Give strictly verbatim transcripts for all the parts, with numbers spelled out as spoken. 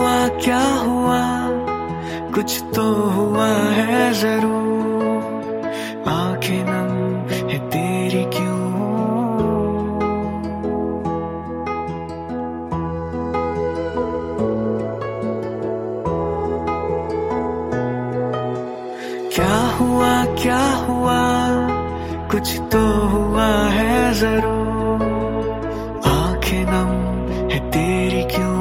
हुआ क्या हुआ, कुछ तो हुआ है जरूर। आंखें नम है तेरी क्यों, क्या हुआ क्या हुआ, कुछ तो हुआ है जरूर। आंखें नम है तेरी क्यों,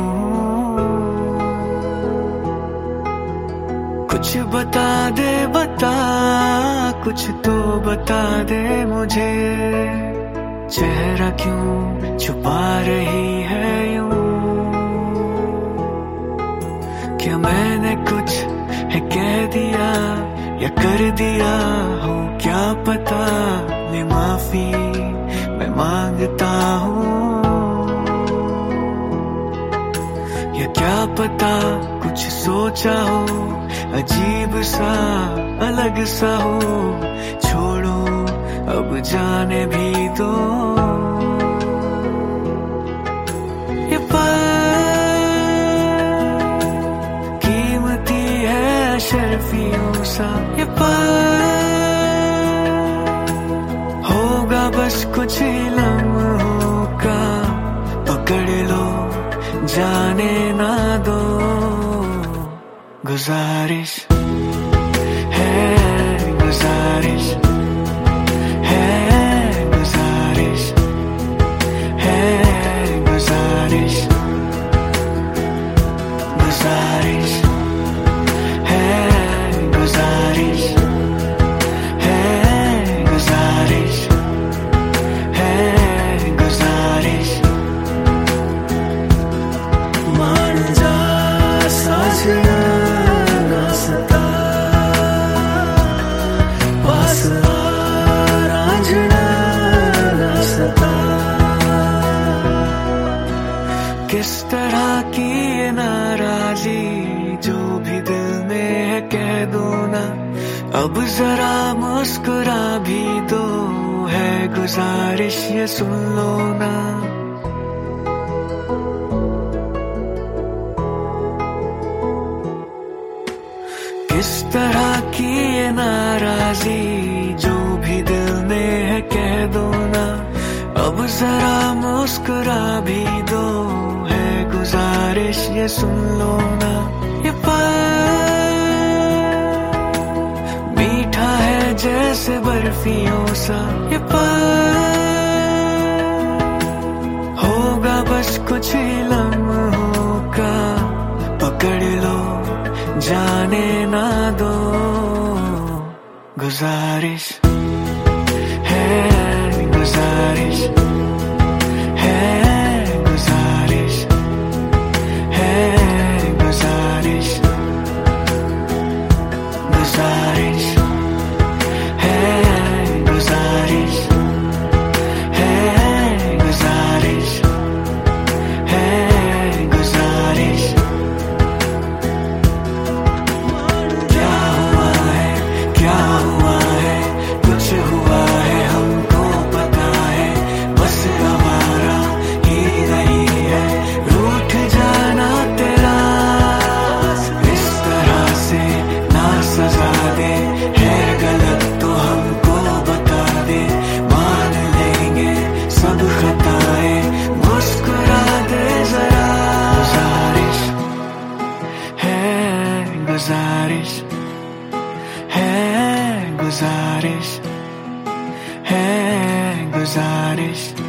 कुछ बता दे बता, कुछ तो बता दे मुझे। चेहरा क्यों छुपा रही है यूं, क्या मैंने कुछ है कह दिया या कर दिया हो क्या पता। मैं माफी मैं मांगता हूँ, या क्या पता कुछ सोचा हो अजीब सा अलग सा हो। छोड़ो अब जाने भी दो, ये पल कीमती है शर्फियों सा। ये पल होगा बस कुछ लम्हों का, पकड़ लो जाने ना दो। गुजारिश है गुजारिश है गुजारिश है गुजारिश गुजारिश है गुजारिश है गुजारिश है गुजारिश। मान जा साजना किस तरह की ये नाराजी जो भी दिल में है कह दो ना। अब जरा मुस्कुरा भी दो, है गुजारिश ये सुन लो ना। किस तरह की ये नाराजी जो भी दिल में है कह दो ना। अब जरा मुस्कुरा भी दो, है गुजारिश ये सुन लो ना। ये पल मीठा है जैसे बर्फियों सा। ये पल होगा बस कुछ लम्हों का, पकड़ लो जाने ना दो। गुजारिश है गुजारिश है गुजारिश है गुजारिश गुजारिश है गुजारिश है गुजारिश है गुजारिश। क्या हुआ है क्या हुआ है, कुछ हुआ है हमको पता है। बस हमारा ही नहीं है रूठ जाना तेरा। इस तरह से ना सजा दे, है गलत तो हमको बता दे। मान लेंगे सब खताएं, मुस्कुरा दे जरा। गुजारिश है गुजारिश है गुजारिश है गुजारिश।